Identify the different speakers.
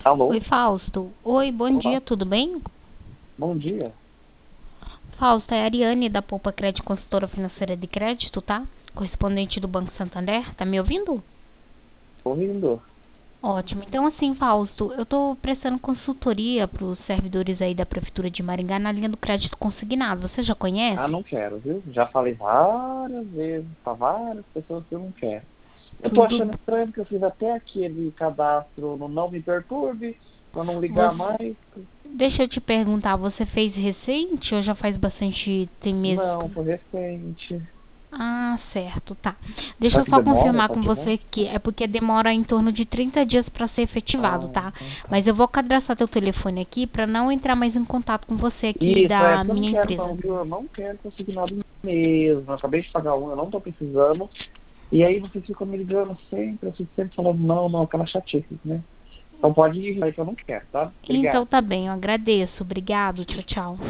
Speaker 1: Alô?
Speaker 2: Oi, Fausto. Oi, bom
Speaker 1: Olá,
Speaker 2: dia, tudo bem?
Speaker 1: bom dia.
Speaker 2: Fausto, é a Ariane da Poupa Crédito Consultora Financeira de Crédito, tá? Correspondente do Banco Santander. Tá me ouvindo?
Speaker 1: Tô rindo.
Speaker 2: Ótimo. Então, assim, Fausto, eu tô prestando consultoria para os servidores aí da Prefeitura de Maringá na linha do crédito consignado. Você já
Speaker 1: Ah,
Speaker 2: conhece?
Speaker 1: não quero, viu? Já falei várias vezes para várias pessoas que eu não quero. Eu tô
Speaker 2: Tudo.
Speaker 1: achando estranho porque eu fiz até aquele cadastro no Não Me Perturbe, para não ligar
Speaker 2: Você...
Speaker 1: mais.
Speaker 2: Deixa eu te perguntar, você fez recente ou já faz bastante, tem meses?
Speaker 1: Não, foi recente.
Speaker 2: Ah, certo, tá. Deixa
Speaker 1: Será
Speaker 2: eu
Speaker 1: que
Speaker 2: só
Speaker 1: demora
Speaker 2: confirmar
Speaker 1: para
Speaker 2: com
Speaker 1: ativar?
Speaker 2: você que é porque demora em torno de 30 dias para ser efetivado,
Speaker 1: Ah,
Speaker 2: tá?
Speaker 1: tá.
Speaker 2: Mas eu vou cadastrar teu telefone aqui para não entrar mais em contato com você aqui
Speaker 1: Isso, é
Speaker 2: da
Speaker 1: porque eu não
Speaker 2: minha
Speaker 1: quero não,
Speaker 2: empresa.
Speaker 1: viu? Eu não quero consignado mesmo. Eu acabei de pagar um, eu não tô precisando. E aí vocês ficam me ligando sempre, eu fico sempre falando não, não, aquela chatice, né? Então pode ir aí que eu não quero, tá?
Speaker 2: Então
Speaker 1: Obrigado.
Speaker 2: tá bem, eu agradeço. Obrigado, tchau, tchau.